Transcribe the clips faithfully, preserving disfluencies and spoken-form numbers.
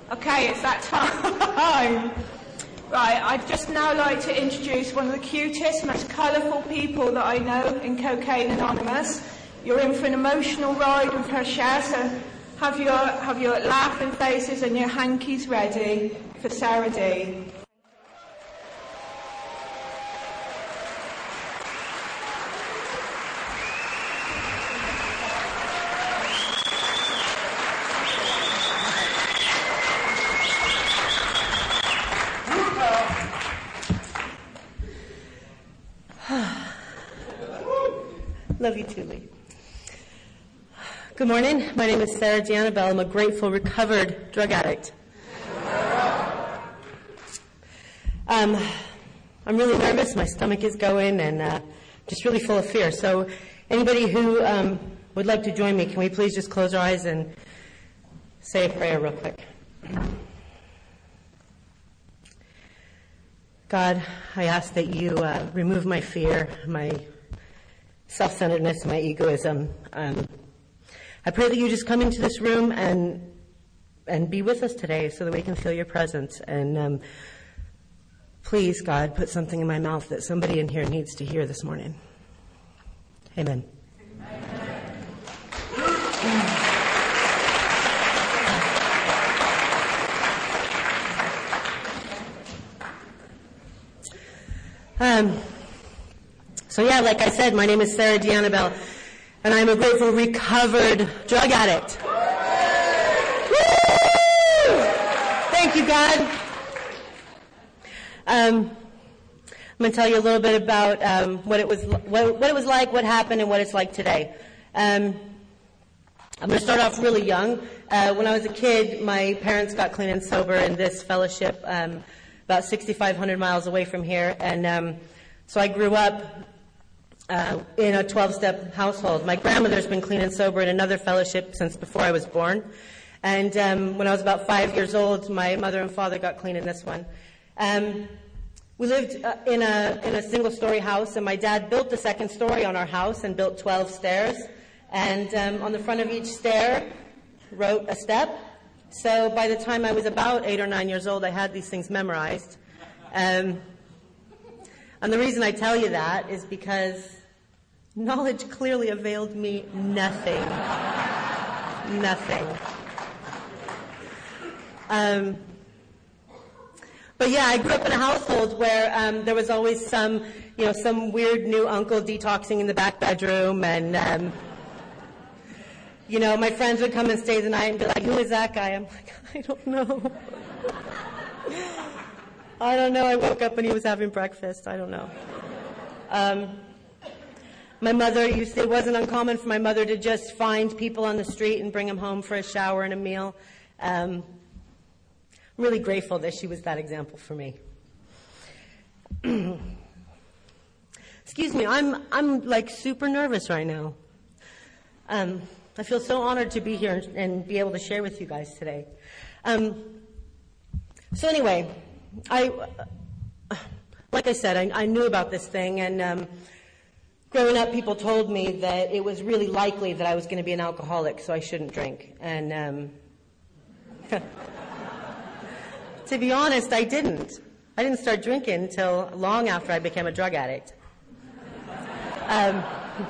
Okay, it's that time. Right, I'd just now like to introduce one of the cutest, most colourful people that I know in Cocaine Anonymous. You're in for an emotional ride with her share, so have your, have your laughing faces and your hankies ready for Sarah D. Love you too, Lee. Good morning. My name is Sarah D. Annabelle. I'm a grateful, recovered drug addict. Um, I'm really nervous. My stomach is going and uh, just really full of fear. So anybody who um, would like to join me, can we please just close our eyes and say a prayer real quick? God, I ask that you uh, remove my fear, my self-centeredness, my egoism. Um, I pray that you just come into this room and and be with us today so that we can feel your presence. And um, please, God, put something in my mouth that somebody in here needs to hear this morning. Amen. Um, so yeah, like I said, my name is Sarah D. Annabelle, and I'm a grateful, recovered drug addict. Woo! Thank you, God. Um, I'm going to tell you a little bit about um, what it was, what, what it was like, what happened, and what it's like today. Um, I'm going to start off really young. Uh, when I was a kid, my parents got clean and sober in this fellowship, um, about sixty-five hundred miles away from here, and um, so I grew up uh, in a twelve-step household. My grandmother's been clean and sober in another fellowship since before I was born, and um, when I was about five years old, my mother and father got clean in this one. Um, we lived uh, in a in a single-story house, and my dad built the second story on our house and built twelve stairs, and um, on the front of each stair wrote a step. So by the time I was about eight or nine years old, I had these things memorized. Um, and the reason I tell you that is because knowledge clearly availed me nothing. Nothing. Um, but yeah, I grew up in a household where um, there was always some, you know, some weird new uncle detoxing in the back bedroom, and um, you know, my friends would come and stay the night and be like, who is that guy? I'm like, I don't know. I don't know. I woke up and he was having breakfast. I don't know. Um, my mother used to, it wasn't uncommon for my mother to just find people on the street and bring them home for a shower and a meal. Um, I'm really grateful that she was that example for me. Excuse me, I'm, I'm like super nervous right now. Um, I feel so honored to be here and, and be able to share with you guys today. Um, so anyway, I, uh, like I said, I, I knew about this thing, and um, growing up, people told me that it was really likely that I was going to be an alcoholic, so I shouldn't drink. And um, to be honest, I didn't. I didn't start drinking until long after I became a drug addict. Um,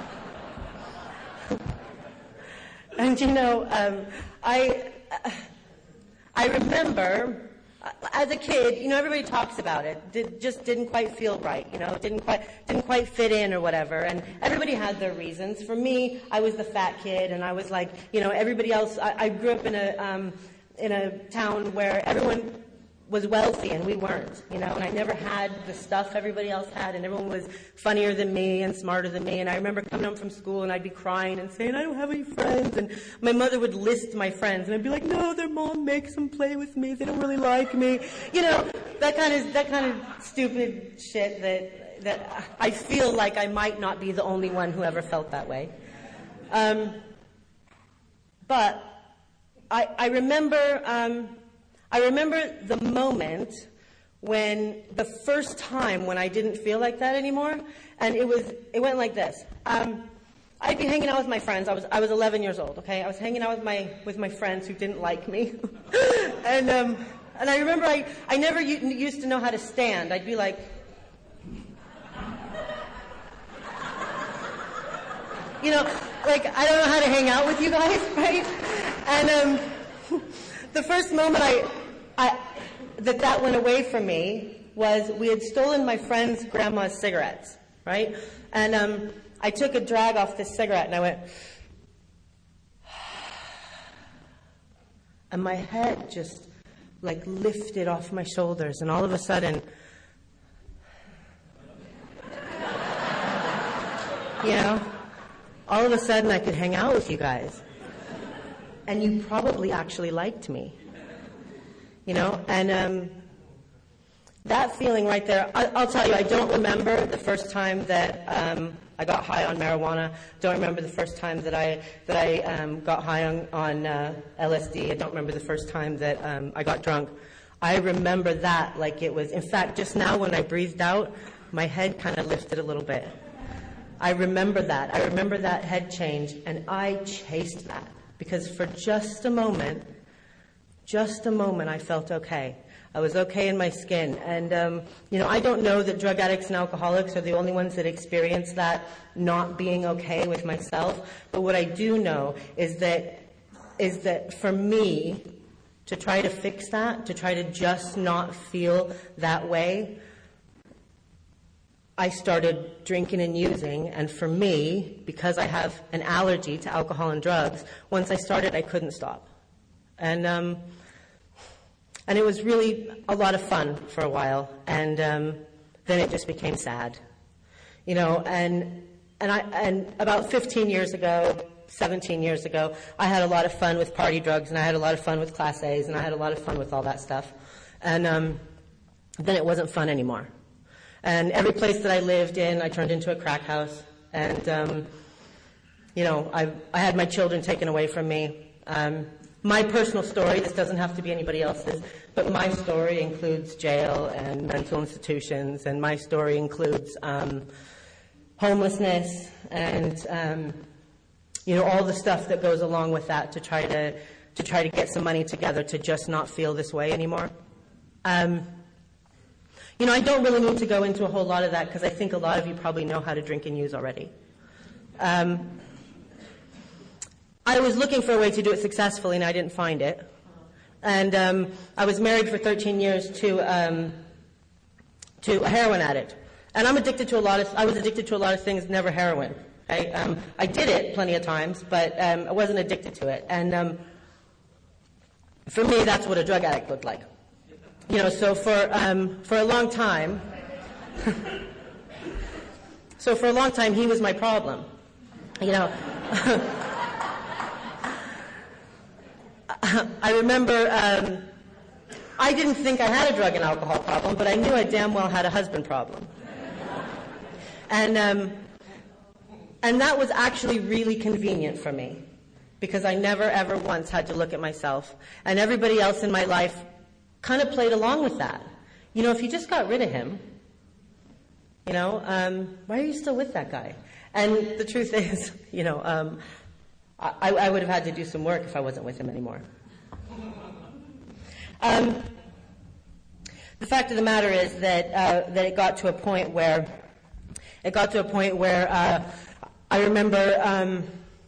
And, you know, um, I, I remember, uh, as a kid, you know, everybody talks about it. Did, just didn't quite feel right, you know, didn't quite, didn't quite fit in or whatever. And everybody had their reasons. For me, I was the fat kid, and I was like, you know, everybody else. I, I grew up in a, um, in a town where everyone was wealthy and we weren't, you know, and I never had the stuff everybody else had, and everyone was funnier than me and smarter than me. And I remember coming home from school and I'd be crying and saying, I don't have any friends. And my mother would list my friends, and I'd be like, no, their mom makes them play with me. They don't really like me. You know, that kind of, that kind of stupid shit that, that I feel like I might not be the only one who ever felt that way. Um, but I, I remember, um, I remember the moment when, the first time when I didn't feel like that anymore, and it was, it went like this. Um, I'd be hanging out with my friends. I was, I was eleven years old, okay? I was hanging out with my, with my friends who didn't like me. and um, and I remember I, I never u- used to know how to stand. I'd be like, you know, like I don't know how to hang out with you guys, right? And um, the first moment I, I that that went away from me was we had stolen my friend's grandma's cigarettes, right? And um, I took a drag off this cigarette and I went, and my head just like lifted off my shoulders, and all of a sudden, you know, all of a sudden I could hang out with you guys. And you probably actually liked me. You know, and um, that feeling right there, I, I'll tell you, I don't remember the first time that um, I got high on marijuana. Don't remember the first time that I that I um, got high on, on uh, L S D. I don't remember the first time that um, I got drunk. I remember that like it was. In fact, just now when I breathed out, my head kind of lifted a little bit. I remember that. I remember that head change, and I chased that because for just a moment, just a moment, I felt okay. I was okay in my skin. And, um, you know, I don't know that drug addicts and alcoholics are the only ones that experience that not being okay with myself. But what I do know is that, is that for me, to try to fix that, to try to just not feel that way, I started drinking and using. And for me, because I have an allergy to alcohol and drugs, once I started, I couldn't stop. And, um, And it was really a lot of fun for a while, and um, then it just became sad, you know. And and I and about fifteen years ago, seventeen years ago, I had a lot of fun with party drugs, and I had a lot of fun with Class A's, and I had a lot of fun with all that stuff. And um, then it wasn't fun anymore. And every place that I lived in, I turned into a crack house, and um, you know, I I had my children taken away from me. Um, My personal story, this doesn't have to be anybody else's, but my story includes jail and mental institutions, and my story includes um, homelessness and um, you know, all the stuff that goes along with that to try to to try to get some money together to just not feel this way anymore. Um, you know, I don't really need to go into a whole lot of that because I think a lot of you probably know how to drink and use already. Um, I was looking for a way to do it successfully, and I didn't find it. And um, I was married for thirteen years to um, to a heroin addict. And I'm addicted to a lot of. I was addicted to a lot of things, never heroin. I, um, I did it plenty of times, but um, I wasn't addicted to it. And um, for me, that's what a drug addict looked like. You know, so for um, for a long time, so for a long time, he was my problem. You know. I remember um, I didn't think I had a drug and alcohol problem, but I knew I damn well had a husband problem. And um, and that was actually really convenient for me because I never, ever once had to look at myself. And everybody else in my life kind of played along with that. You know, if you just got rid of him, you know, um, why are you still with that guy? And the truth is, you know, um, I, I would have had to do some work if I wasn't with him anymore. Um, the fact of the matter is that uh, that it got to a point where it got to a point where uh, I remember um,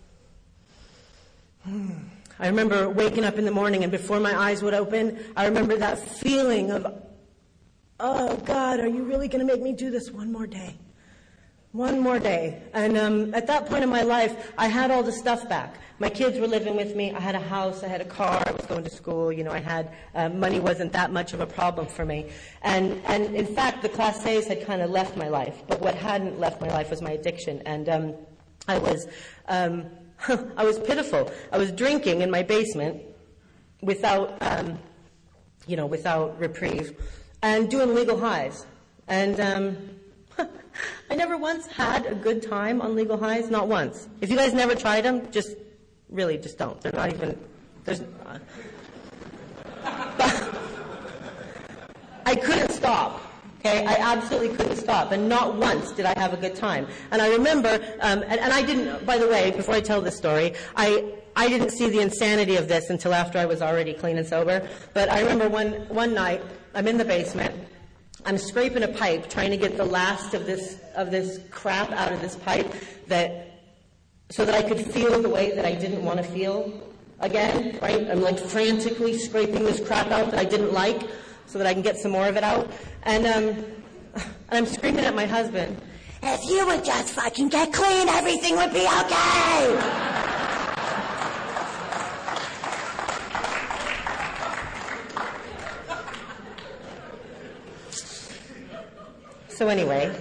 I remember waking up in the morning, and before my eyes would open, I remember that feeling of, oh God, are you really going to make me do this one more day? One more day. And um, at that point in my life, I had all the stuff back. My kids were living with me. I had a house. I had a car. I was going to school. You know, I had uh, money wasn't that much of a problem for me. And and in fact, the Class A's had kind of left my life. But what hadn't left my life was my addiction. And um, I was um, I was pitiful. I was drinking in my basement without um, you know without reprieve, and doing legal highs. And um, I never once had a good time on legal highs, not once. If you guys never tried them, just really just don't. They're not even, there's, uh, I couldn't stop. Okay, I absolutely couldn't stop, and not once did I have a good time. And I remember, um, and, and I didn't, by the way, before I tell this story, I I didn't see the insanity of this until after I was already clean and sober. But I remember one one night, I'm in the basement, I'm scraping a pipe, trying to get the last of this of this crap out of this pipe, that so that I could feel the way that I didn't want to feel again. Right? I'm like frantically scraping this crap out that I didn't like, so that I can get some more of it out. And um, and I'm screaming at my husband, "If you would just fucking get clean, everything would be okay!" So anyway,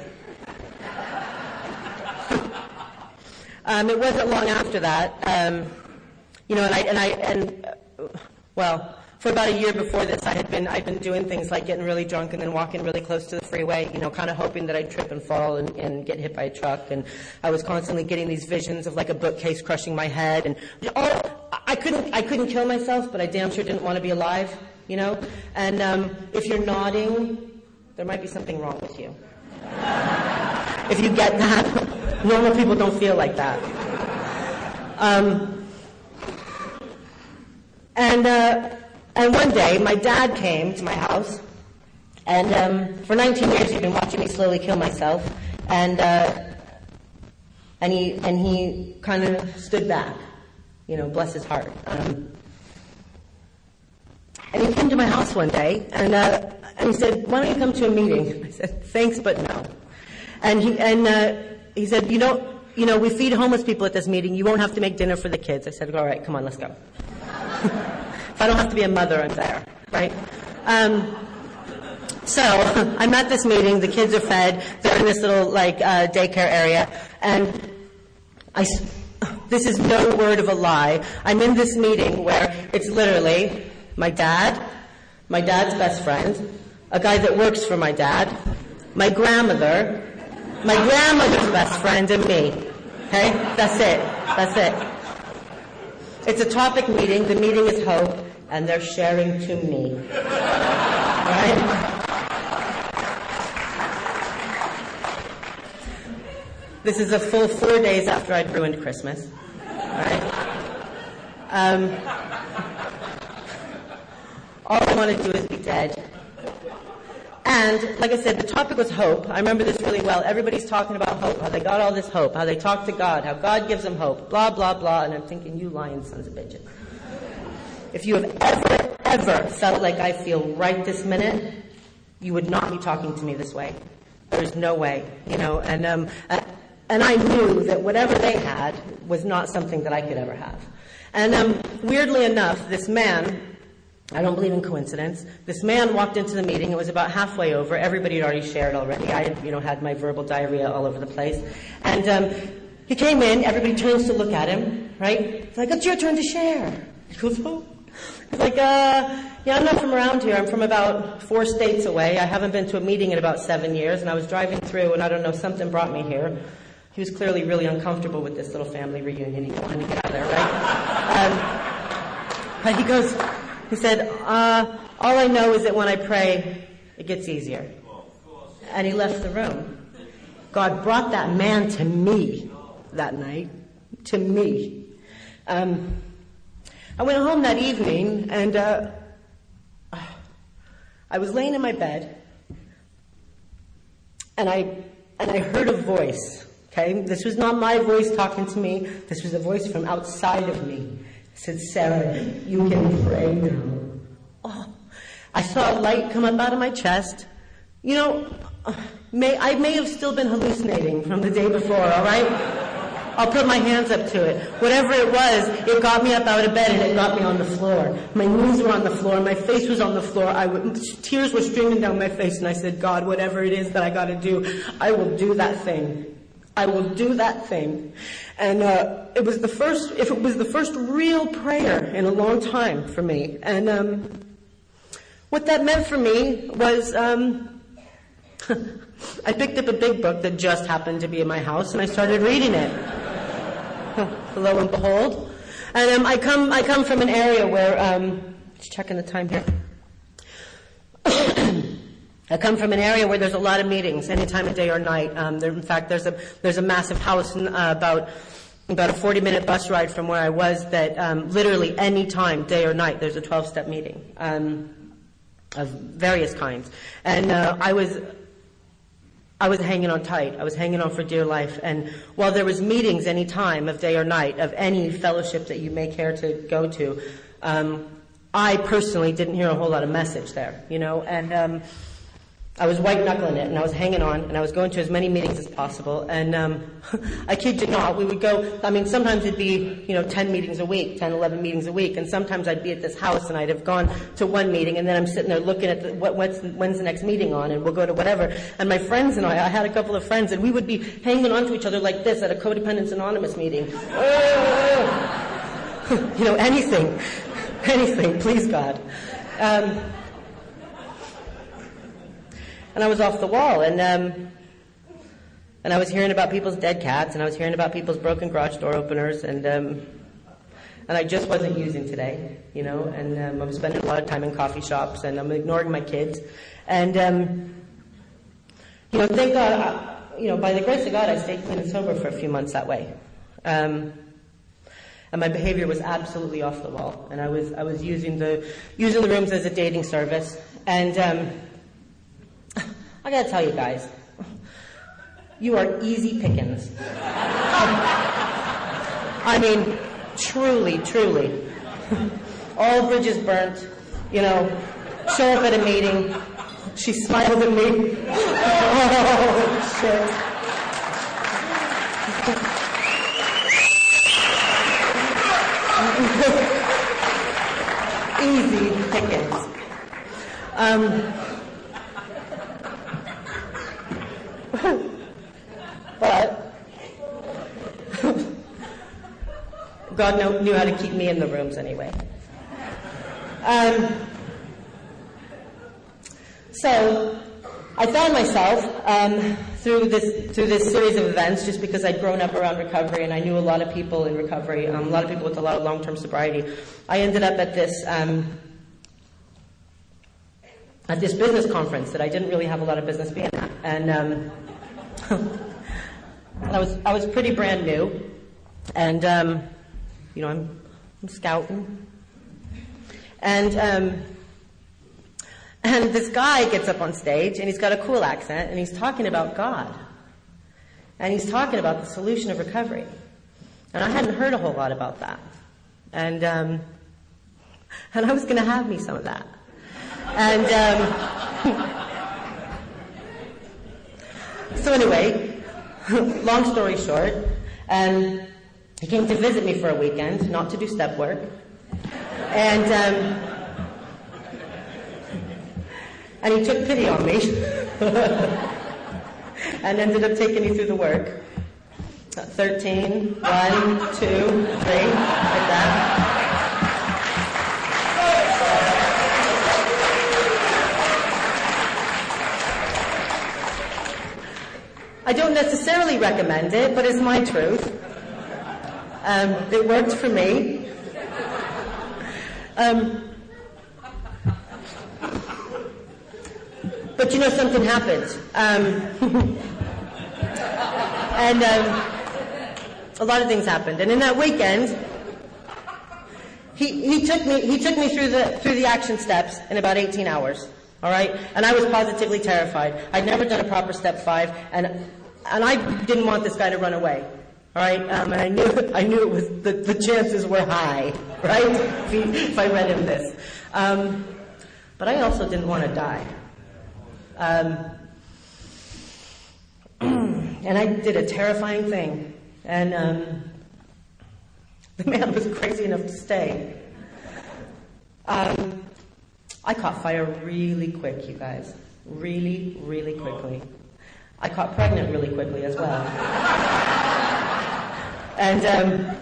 um, it wasn't long after that, um, you know, and I, and I, and, uh, well, for about a year before this, I had been, I'd been doing things like getting really drunk and then walking really close to the freeway, you know, kind of hoping that I'd trip and fall and, and get hit by a truck. And I was constantly getting these visions of like a bookcase crushing my head. And all, I couldn't, I couldn't kill myself, but I damn sure didn't want to be alive, you know. And um, if you're nodding, there might be something wrong with you. If you get that, normal people don't feel like that. Um, and. Uh, And one day, my dad came to my house, and um, for nineteen years he'd been watching me slowly kill myself, and uh, and he and he kind of stood back, you know, bless his heart. Um, and he came to my house one day, and uh, and he said, "Why don't you come to a meeting?" I said, "Thanks, but no." And he and uh, he said, "You know, you know, we feed homeless people at this meeting. You won't have to make dinner for the kids." I said, "All right, come on, let's go." I don't have to be a mother, I'm there, right? Um, so I'm at this meeting. The kids are fed. They're in this little like uh, daycare area, and I. This is no word of a lie. I'm in this meeting where it's literally my dad, my dad's best friend, a guy that works for my dad, my grandmother, my grandmother's best friend, and me. Okay, that's it. That's it. It's a topic meeting. The meeting is hope. And they're sharing to me. Right? This is a full four days after I'd ruined Christmas. Right? Um, all I want to do is be dead. And, like I said, the topic was hope. I remember this really well. Everybody's talking about hope, how they got all this hope, how they talk to God, how God gives them hope, blah, blah, blah. And I'm thinking, you lying sons of bitches. If you have ever, ever felt like I feel right this minute, you would not be talking to me this way. There's no way, you know. And um, and I knew that whatever they had was not something that I could ever have. And um, weirdly enough, this man, I don't believe in coincidence, this man walked into the meeting. It was about halfway over. Everybody had already shared already. I had, you know, had my verbal diarrhea all over the place. And um, he came in. Everybody turns to look at him, right? It's like, it's your turn to share. He goes, oh. It's like, uh, yeah, I'm not from around here. I'm from about four states away. I haven't been to a meeting in about seven years, and I was driving through, and I don't know, something brought me here. He was clearly really uncomfortable with this little family reunion. He wanted to get out of there, right? Um, but he goes, he said, uh, all I know is that when I pray, it gets easier. And he left the room. God brought that man to me that night, to me. Um... I went home that evening, and uh, I was laying in my bed, and I and I heard a voice. Okay, this was not my voice talking to me. This was a voice from outside of me. It said, "Sarah, you can pray now." Oh, I saw a light come up out of my chest. You know, may I may have still been hallucinating from the day before. All right. I'll put my hands up to it. Whatever it was, it got me up out of bed and it got me on the floor. My knees were on the floor. My face was on the floor. I would, tears were streaming down my face, and I said, God, whatever it is that I got to do, I will do that thing. I will do that thing. And uh, it was the first. If it was the first real prayer in a long time for me. And um, what that meant for me was. Um, I picked up a big book that just happened to be in my house, and I started reading it. Lo and behold, and um, I come I come from an area where um, just checking the time here. I come from an area where there's a lot of meetings, any time of day or night. Um, there, in fact, there's a there's a massive house in, uh, about about a forty-minute bus ride from where I was that um, literally any time, day or night, there's a twelve-step meeting um, of various kinds. And uh, I was I was hanging on tight. I was hanging on for dear life. And while there was meetings any time of day or night of any fellowship that you may care to go to, um, I personally didn't hear a whole lot of message there, you know. And um, I was white-knuckling it, and I was hanging on, and I was going to as many meetings as possible. And um, I kid you not, we would go, I mean, sometimes it'd be, you know, ten meetings a week, ten, eleven meetings a week, and sometimes I'd be at this house, and I'd have gone to one meeting, and then I'm sitting there looking at the, what, what's, when's the next meeting on, and we'll go to whatever. And my friends and I, I had a couple of friends, and we would be hanging on to each other like this at a Codependence Anonymous meeting. You know, anything, anything, please God. Um, And I was off the wall, and um, and I was hearing about people's dead cats, and I was hearing about people's broken garage door openers, and um, and I just wasn't using today, you know. And um, I'm spending a lot of time in coffee shops, and I'm ignoring my kids, and um, you know, thank God, I, you know, by the grace of God, I stayed clean and sober for a few months that way, um, and my behavior was absolutely off the wall, and I was I was using the using the rooms as a dating service, and. Um, I gotta tell you guys, you are easy pickings. I mean, truly, truly. All bridges burnt, you know, show up at a meeting, she smiled at me. Oh, shit. Easy pickings. Um, But God know, knew how to keep me in the rooms anyway. Um, so I found myself um, through this through this series of events, just because I'd grown up around recovery and I knew a lot of people in recovery, um, a lot of people with a lot of long-term sobriety. I ended up at this um, at this business conference that I didn't really have a lot of business being at, and. Um, I was I was pretty brand new, and um, you know I'm I'm scouting, and um, and this guy gets up on stage and he's got a cool accent and he's talking about God, and he's talking about the solution of recovery, and I hadn't heard a whole lot about that, and um, and I was going to have me some of that, and. Um, So anyway, long story short, and he came to visit me for a weekend, not to do step work, and um, and he took pity on me, and ended up taking me through the work. Thirteen, one, two, three, like that. I don't necessarily recommend it, but it's my truth. Um, it worked for me. Um, but you know, something happened. Um, and um, a lot of things happened. And in that weekend, he, he took me he took me through the through the action steps in about eighteen hours. All right, and I was positively terrified. I'd never done a proper step five, and and I didn't want this guy to run away. All right, um, and I knew I knew it was the, the chances were high, right? If, he, if I read him this, um, but I also didn't want to die. Um, and I did a terrifying thing, and um, the man was crazy enough to stay. Um, I caught fire really quick, you guys. Really, really quickly. I caught pregnant really quickly as well. And um,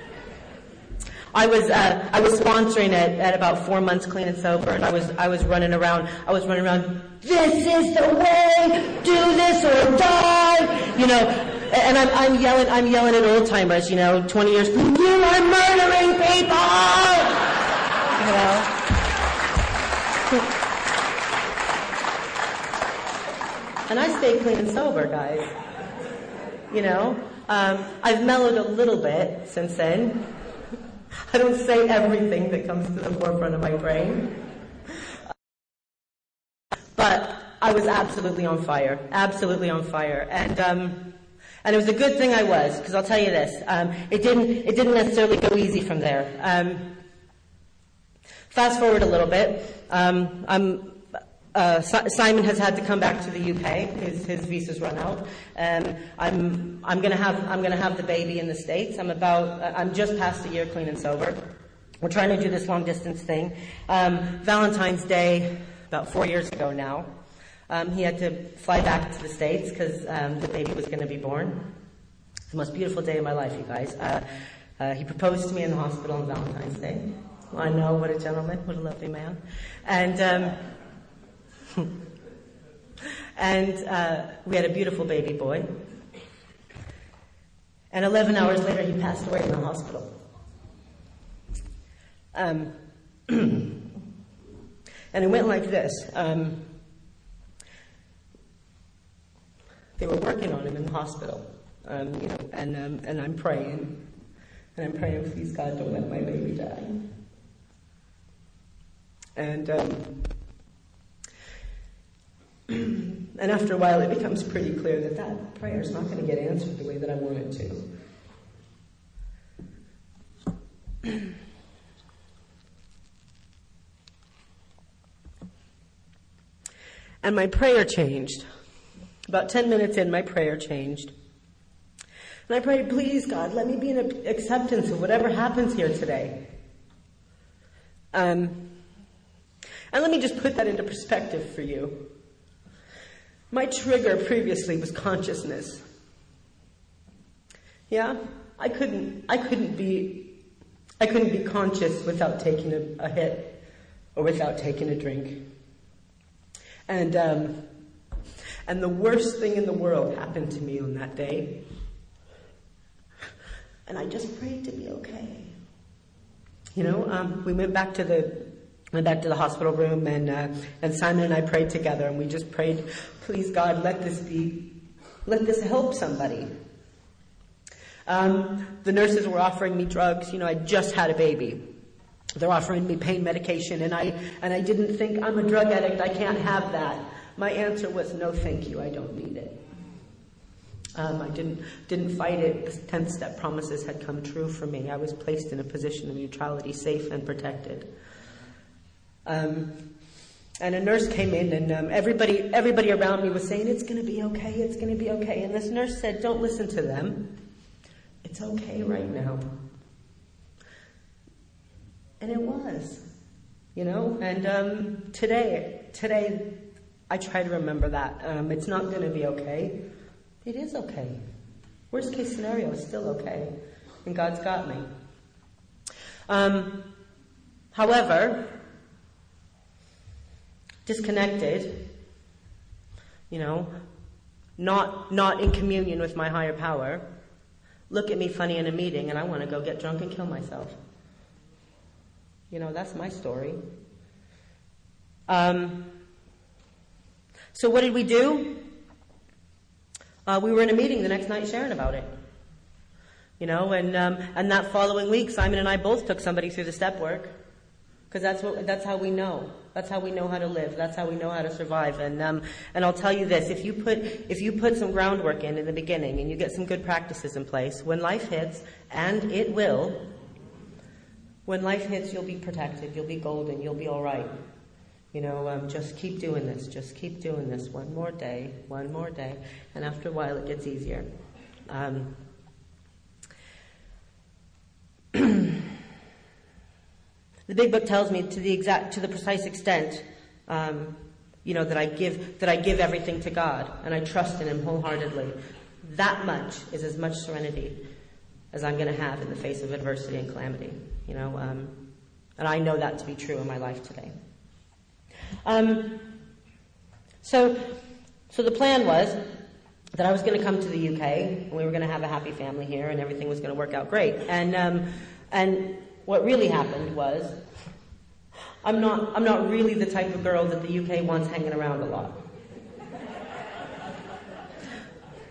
I was uh, I was sponsoring it at about four months clean and sober, and I was I was running around. I was running around. This is the way. Do this or die. You know. And I'm I'm yelling I'm yelling at old timers. You know, twenty years. You are murdering people. You know. And I stay clean and sober, guys. You know, um, I've mellowed a little bit since then. I don't say everything that comes to the forefront of my brain. But I was absolutely on fire, absolutely on fire. And, um, and it was a good thing I was, because I'll tell you this, um, it didn't, it didn't necessarily go easy from there. Um, fast forward a little bit, um, I'm, uh, si- Simon has had to come back to the U K. His, his visa's run out. Um, I'm, I'm gonna have, I'm gonna have the baby in the States. I'm about, uh, I'm just past a year clean and sober. We're trying to do this long distance thing. Um, Valentine's Day, about four years ago now, um, he had to fly back to the States because um, the baby was going to be born. It's the most beautiful day of my life, you guys. Uh, uh, he proposed to me in the hospital on Valentine's Day. Well, I know, what a gentleman, what a lovely man. And um, and uh, we had a beautiful baby boy. And eleven hours later, he passed away in the hospital. Um, and it went like this. Um, they were working on him in the hospital, um, you know, and um, and I'm praying, and I'm praying, please God, don't let my baby die. And um, and after a while, it becomes pretty clear that that prayer is not going to get answered the way that I want it to. And my prayer changed. About ten minutes in, my prayer changed. And I prayed, please, God, let me be in acceptance of whatever happens here today. Um, and let me just put that into perspective for you. My trigger previously was consciousness. Yeah? I couldn't, I couldn't be, I couldn't be conscious without taking a, a hit or without taking a drink. And um, and the worst thing in the world happened to me on that day. And I just prayed to be okay. You know, um, we went back to the went back to the hospital room, and uh, and Simon and I prayed together, and we just prayed, please God, let this be, let this help somebody. Um, the nurses were offering me drugs. You know, I just had a baby. They're offering me pain medication, and I and I didn't think, I'm a drug addict, I can't have that. My answer was, no thank you, I don't need it. Um, I didn't didn't fight it. The tenth step promises had come true for me. I was placed in a position of neutrality, safe and protected. Um, and a nurse came in, and um, everybody everybody around me was saying, it's going to be okay, it's going to be okay. And this nurse said, don't listen to them. It's okay right now. And it was, you know, and um, today, today, I try to remember that. Um, it's not going to be okay. It is okay. Worst case scenario is still okay, and God's got me. Um, however, disconnected, you know, not not in communion with my higher power, look at me funny in a meeting, and I want to go get drunk and kill myself. You know, that's my story. Um, so what did we do? Uh, we were in a meeting the next night sharing about it. You know, and um, and that following week, Simon and I both took somebody through the step work, because that's what that's how we know. That's how we know how to live. That's how we know how to survive. And um, and I'll tell you this: if you put if you put some groundwork in in the beginning, and you get some good practices in place, when life hits, and it will. When life hits, you'll be protected, you'll be golden, you'll be all right. You know, um, just keep doing this, just keep doing this, one more day, one more day, and after a while it gets easier. Um, the Big Book tells me to the exact, to the precise extent, um, you know, that I give, that I give everything to God, and I trust in Him wholeheartedly. That much is as much serenity as I'm going to have in the face of adversity and calamity, you know, um, and I know that to be true in my life today. Um, so, so the plan was that I was going to come to the U K, and we were going to have a happy family here, and everything was going to work out great. And um, and what really happened was, I'm not I'm not really the type of girl that the U K wants hanging around a lot.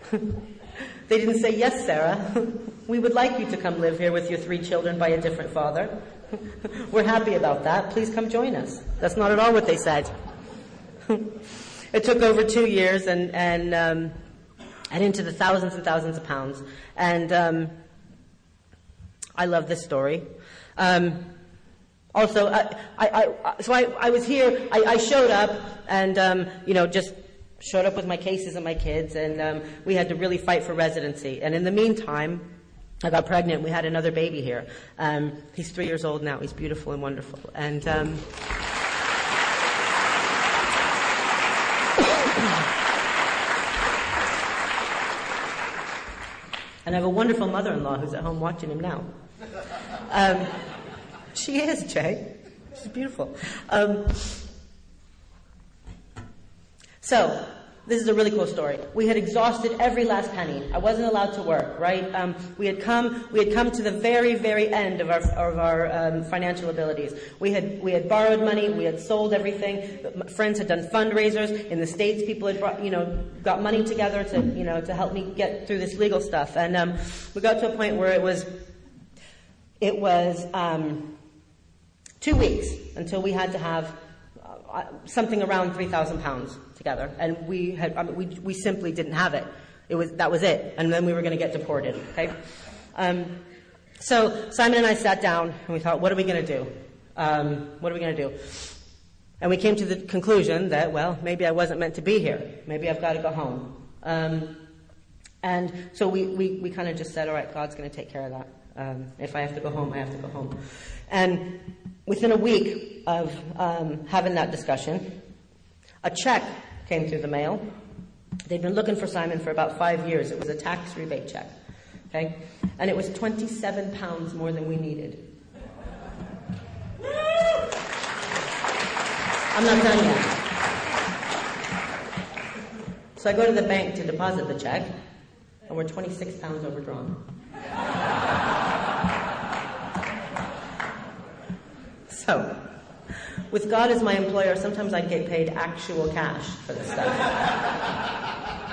They didn't say, yes, Sarah, we would like you to come live here with your three children by a different father. We're happy about that. Please come join us. That's not at all what they said. It took over two years and, and, um, and into the thousands and thousands of pounds. And um, I love this story. Um, also, I, I, I, so I, I was here, I, I showed up and, um, you know, just showed up with my cases and my kids, and um, we had to really fight for residency. And in the meantime, I got pregnant. We had another baby here. Um, he's three years old now. He's beautiful and wonderful. And um, and I have a wonderful mother-in-law who's at home watching him now. Um, she is, Jay. She's beautiful. Um, so, this is a really cool story. We had exhausted every last penny. I wasn't allowed to work, right? Um, we had come, we had come to the very, very end of our of our um, financial abilities. We had we had borrowed money. We had sold everything. Friends had done fundraisers in the States. People had brought, you know, got money together to, you know, to help me get through this legal stuff. And um, we got to a point where it was it was um, two weeks until we had to have uh, something around three thousand pounds. Together, and we had, I mean, we we simply didn't have it. It was that was it, and then we were going to get deported. Okay, um, so Simon and I sat down and we thought, what are we going to do? Um, what are we going to do? And we came to the conclusion that, well, maybe I wasn't meant to be here. Maybe I've got to go home. Um, and so we we, we kind of just said, all right, God's going to take care of that. Um, if I have to go home, I have to go home. And within a week of um, having that discussion, a check came through the mail. They'd been looking for Simon for about five years. It was a tax rebate check. Okay? And it was twenty-seven pounds more than we needed. I'm not done yet. So I go to the bank to deposit the check, and we're twenty-six pounds overdrawn. So, with God as my employer, sometimes I'd get paid actual cash for this stuff.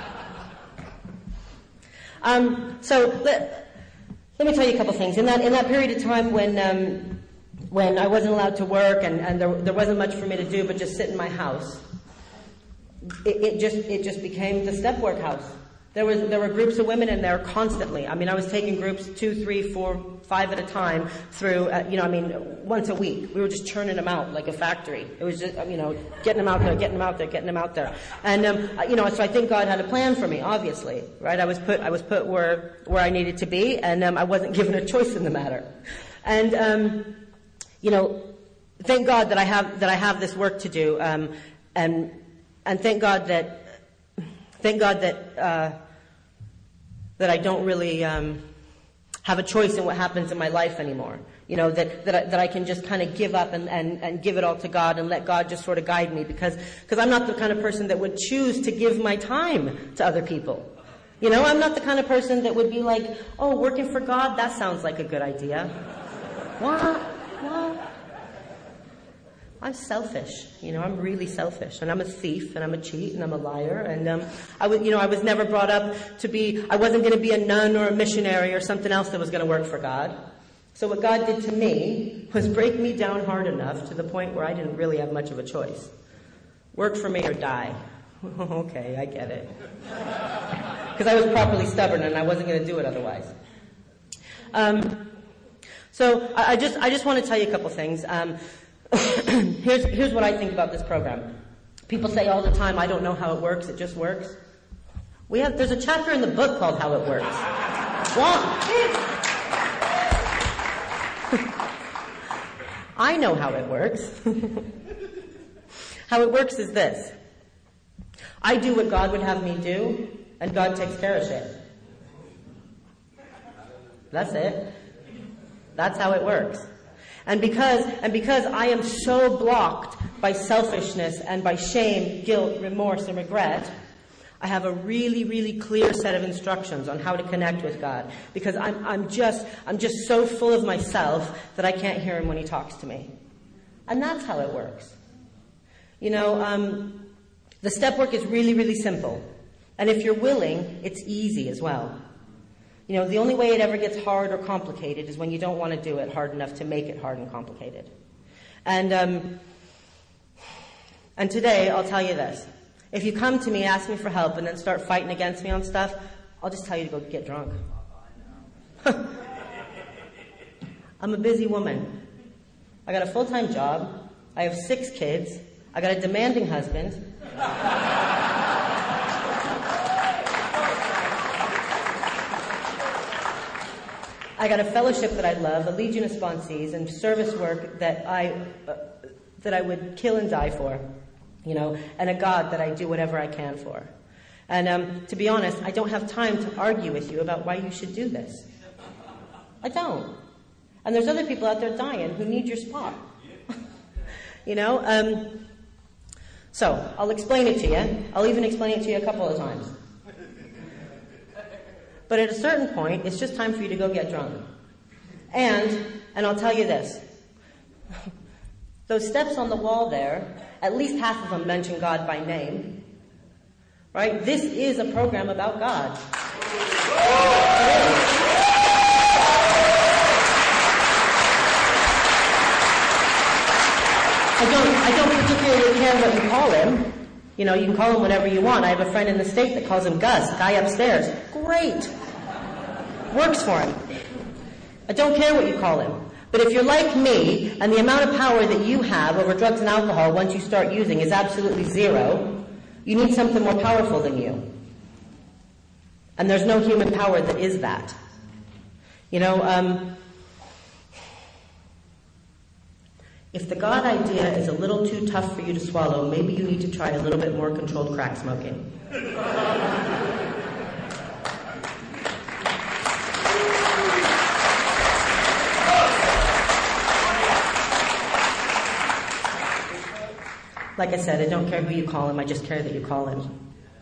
um, so let, let me tell you a couple things. In that in that period of time when um, when I wasn't allowed to work and, and there there wasn't much for me to do but just sit in my house, it, it just it just became the step work house. There was there were groups of women in there constantly. I mean, I was taking groups two, three, four, five at a time through, uh, you know, I mean, once a week. We were just churning them out like a factory. It was just, you know, getting them out there, getting them out there, getting them out there. And, um, you know, so I think God had a plan for me, obviously, right? I was put, I was put where, where I needed to be, and um, I wasn't given a choice in the matter. And, um, you know, thank God that I have, that I have this work to do, um, and, and thank God that, thank God that, uh, that I don't really um, have a choice in what happens in my life anymore. You know, that that I, that I can just kind of give up and, and, and give it all to God and let God just sort of guide me, because because I'm not the kind of person that would choose to give my time to other people. You know, I'm not the kind of person that would be like, oh, working for God, that sounds like a good idea. What? What? I'm selfish, you know, I'm really selfish, and I'm a thief, and I'm a cheat, and I'm a liar, and um, I was, you know, I was never brought up to be, I wasn't going to be a nun or a missionary or something else that was going to work for God. So what God did to me was break me down hard enough to the point where I didn't really have much of a choice. Work for me or die. Okay, I get it. Because I was properly stubborn, and I wasn't going to do it otherwise. Um, so I, I just, I just want to tell you a couple things. Um, here's, here's what I think about this program. People say all the time, I don't know how it works, it just works. We have, there's a chapter in the book called How It Works. Well, I know how it works. How it works is this. I do what God would have me do, and God takes care of shit. That's it. That's how it works. And because, and because I am so blocked by selfishness and by shame, guilt, remorse, and regret, I have a really, really clear set of instructions on how to connect with God. Because I'm, I'm just, I'm just so full of myself that I can't hear Him when He talks to me. And that's how it works. You know, um, the step work is really, really simple. And if you're willing, it's easy as well. You know, the only way it ever gets hard or complicated is when you don't want to do it hard enough to make it hard and complicated. And um, and today, I'll tell you this. If you come to me, ask me for help, and then start fighting against me on stuff, I'll just tell you to go get drunk. I'm a busy woman. I got a full-time job. I have six kids. I got a demanding husband. I got a fellowship that I love, a legion of sponsees, and service work that I uh, that I would kill and die for, you know, and a God that I do whatever I can for. And um, to be honest, I don't have time to argue with you about why you should do this. I don't. And there's other people out there dying who need your spot. you know? Um, so, I'll explain it to you. I'll even explain it to you a couple of times. But at a certain point, it's just time for you to go get drunk. And, and I'll tell you this. Those steps on the wall there, at least half of them mention God by name. Right? This is a program about God. I don't, I don't particularly care what you call him. You know, you can call him whatever you want. I have a friend in the state that calls him Gus, guy upstairs. Great. Works for him. I don't care what you call him. But if you're like me, and the amount of power that you have over drugs and alcohol once you start using is absolutely zero, you need something more powerful than you. And there's no human power that is that. You know, um, if the God idea is a little too tough for you to swallow, maybe you need to try a little bit more controlled crack smoking. Like I said, I don't care who you call him, I just care that you call him.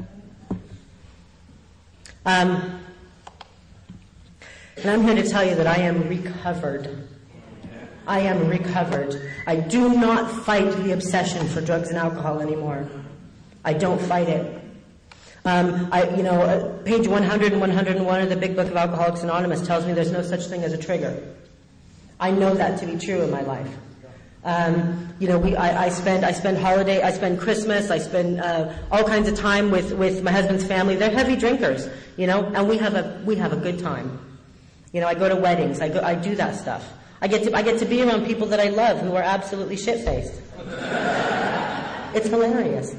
Um, and I'm here to tell you that I am recovered. I am recovered. I do not fight the obsession for drugs and alcohol anymore. I don't fight it. Um, I, you know, uh, page one hundred and one hundred and one of the Big Book of Alcoholics Anonymous tells me there's no such thing as a trigger. I know that to be true in my life. Um, you know, we, I, I spend, I spend holiday, I spend Christmas, I spend uh, all kinds of time with, with my husband's family. They're heavy drinkers, you know, and we have a, we have a good time. You know, I go to weddings, I go, I do that stuff. I get to, I get to be around people that I love who are absolutely shit-faced. It's hilarious.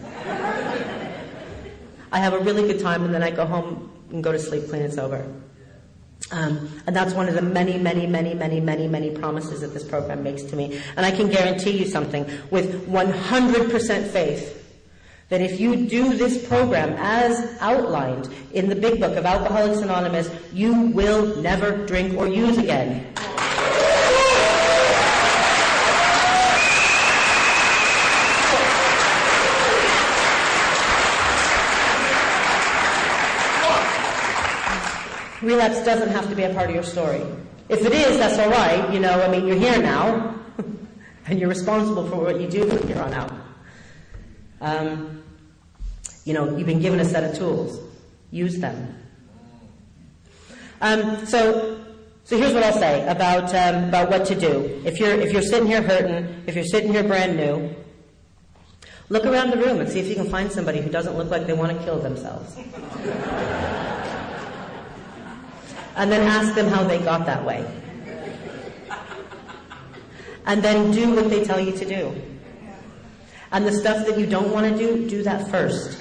I have a really good time, and then I go home and go to sleep clean and sober. Um, and that's one of the many, many, many, many, many, many promises that this program makes to me. And I can guarantee you something with one hundred percent faith, that if you do this program as outlined in the Big Book of Alcoholics Anonymous, you will never drink or use again. Relapse doesn't have to be a part of your story. If it is, that's all right. You know, I mean, you're here now, and you're responsible for what you do from here on out. Um, you know, you've been given a set of tools. Use them. Um, so, so here's what I'll say about um, about what to do. If you're if you're sitting here hurting, if you're sitting here brand new, look around the room and see if you can find somebody who doesn't look like they want to kill themselves. And then ask them how they got that way. And then do what they tell you to do. And the stuff that you don't want to do, do that first.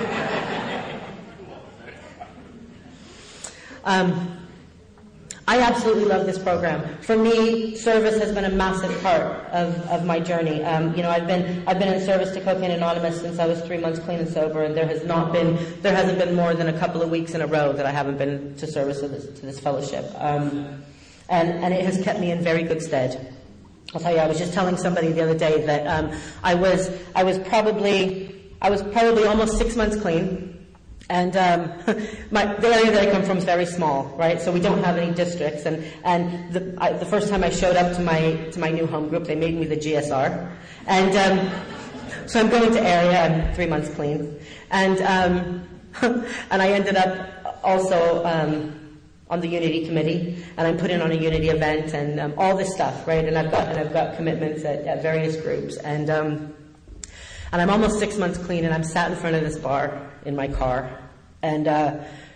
Um, I absolutely love this program. For me, service has been a massive part of, of my journey. Um, you know, I've been I've been in service to Cocaine Anonymous since I was three months clean and sober, and there has not been there hasn't been more than a couple of weeks in a row that I haven't been to service to this, to this fellowship, um, and and it has kept me in very good stead. I'll tell you, I was just telling somebody the other day that um, I was I was probably I was probably almost six months clean. And um, my, the area that I come from is very small, right? So we don't have any districts. And and the, I, the first time I showed up to my to my new home group, they made me the G S R. And um, so I'm going to area. I'm three months clean. And um, And I ended up also um, on the Unity Committee, and I'm put in on a Unity event, and um, all this stuff, right? And I've got and I've got commitments at, at various groups, and um, and I'm almost six months clean, and I'm sat in front of this bar in my car, and uh,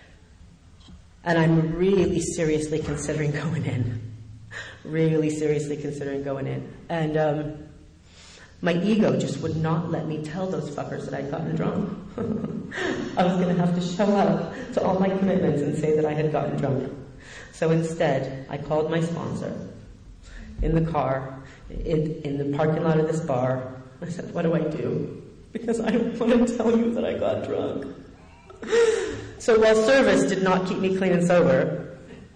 and I'm really seriously considering going in, really seriously considering going in, and. Um, My ego just would not let me tell those fuckers that I'd gotten drunk. I was going to have to show up to all my commitments and say that I had gotten drunk. So instead, I called my sponsor in the car, in, in the parking lot of this bar. I said, what do I do? Because I don't want to tell you that I got drunk. So while service did not keep me clean and sober,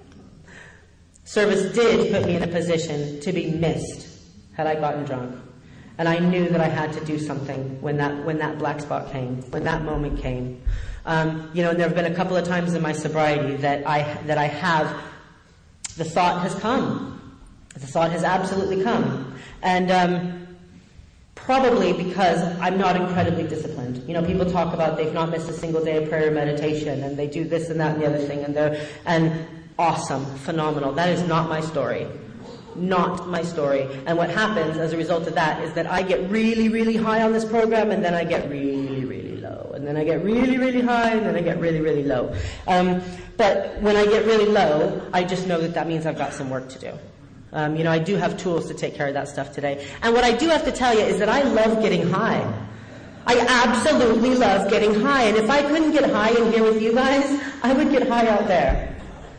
service did put me in a position to be missed had I gotten drunk. And I knew that I had to do something when that when that black spot came, when that moment came. Um, you know, and there have been a couple of times in my sobriety that I that I have the thought has come, the thought has absolutely come, and um, probably because I'm not incredibly disciplined. You know, people talk about they've not missed a single day of prayer or meditation, and they do this and that and the other thing, and they're and awesome, phenomenal. That is not my story. Not my story. And what happens as a result of that is that I get really, really high on this program, and then I get really, really low. And then I get really, really high, and then I get really, really low. Um, but when I get really low, I just know that that means I've got some work to do. Um, you know, I do have tools to take care of that stuff today. And what I do have to tell you is that I love getting high. I absolutely love getting high. And if I couldn't get high in here with you guys, I would get high out there.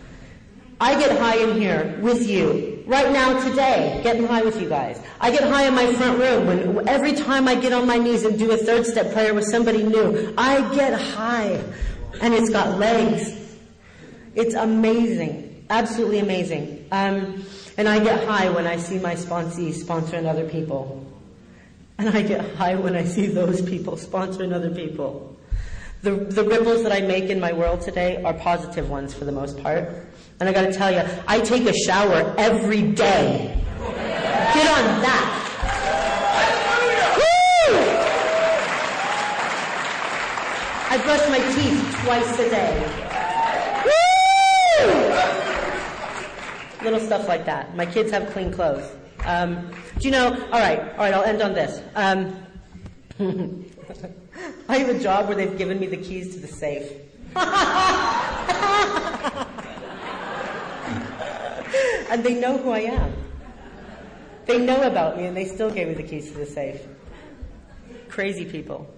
I get high in here with you. Right now, today, getting high with you guys. I get high in my front room when every time I get on my knees and do a third step prayer with somebody new, I get high. And it's got legs. It's amazing. Absolutely amazing. Um, and I get high when I see my sponsees sponsoring other people. And I get high when I see those people sponsoring other people. The, the ripples that I make in my world today are positive ones for the most part. And I gotta tell you, I take a shower every day. Get on that. Woo! I brush my teeth twice a day. Woo! Little stuff like that. My kids have clean clothes. Um, do you know, alright, alright, I'll end on this. Um, I have a job where they've given me the keys to the safe. And they know who I am. They know about me, and they still gave me the keys to the safe. Crazy people.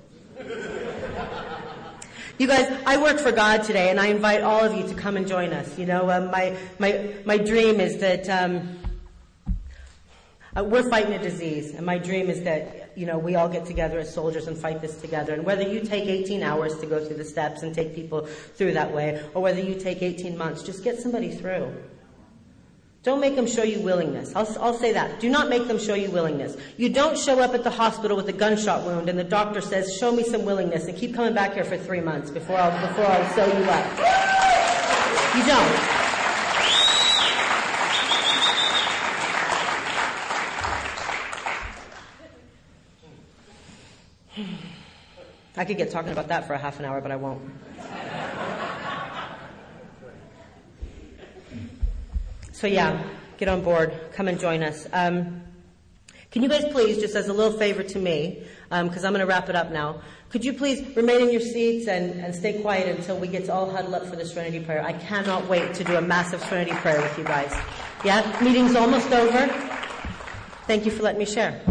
You guys, I work for God today, and I invite all of you to come and join us. You know, um, my my my dream is that um, uh, we're fighting a disease, and my dream is that, you know, we all get together as soldiers and fight this together. And whether you take eighteen hours to go through the steps and take people through that way, or whether you take eighteen months, just get somebody through. Don't make them show you willingness. I'll, I'll say that. Do not make them show you willingness. You don't show up at the hospital with a gunshot wound and the doctor says, show me some willingness, and keep coming back here for three months before I'll, before I'll sew you up. You don't. I could get talking about that for a half an hour, but I won't. So yeah, get on board. Come and join us. Um, can you guys please, just as a little favor to me, because um, I'm going to wrap it up now, could you please remain in your seats and, and stay quiet until we get to all huddle up for the Serenity Prayer. I cannot wait to do a massive Serenity Prayer with you guys. Yeah? Meeting's almost over. Thank you for letting me share.